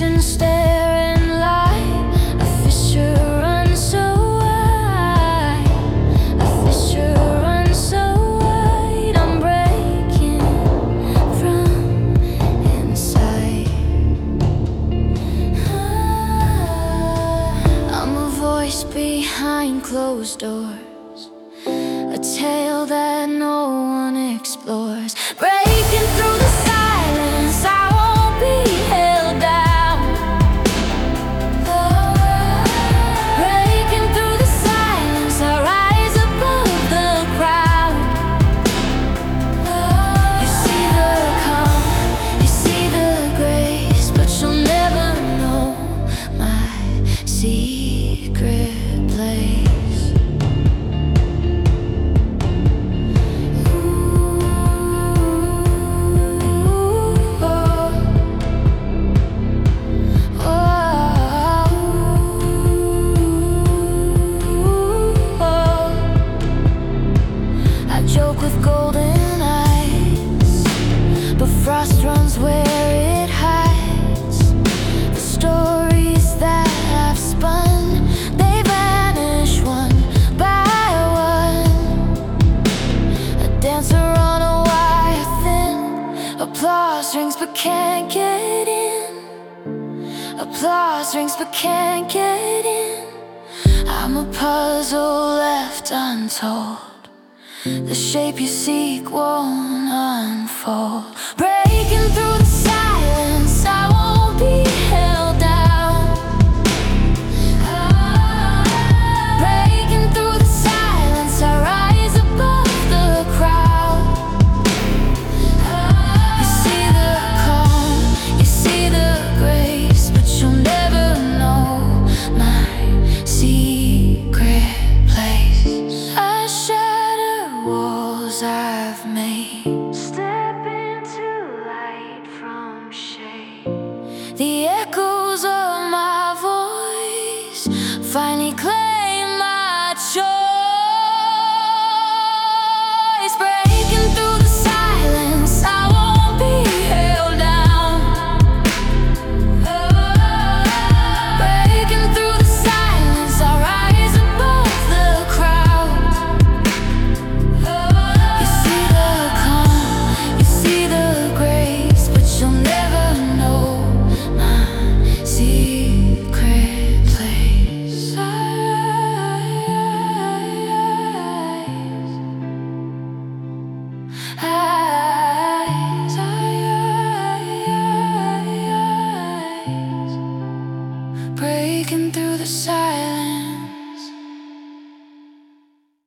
ocean staring light, a fissure runs so wide, a fissure runs so wide. I'm breaking from inside. I'm a voice behind closed doors, a tale that no one explores. Breaking through the silence, I won't be held down. Breaking through the silence, I rise above the crowd. You see the calm, you see the grace, but you'll never know my secret place. Joke with golden eyes, but frost runs where it hides. The stories that I've spun, they vanish one by one. A dancer on a wire thin, applause rings but can't get in. Applause rings but can't get in. I'm a puzzle left untold. The shape you seek won't unfold. Breaking through the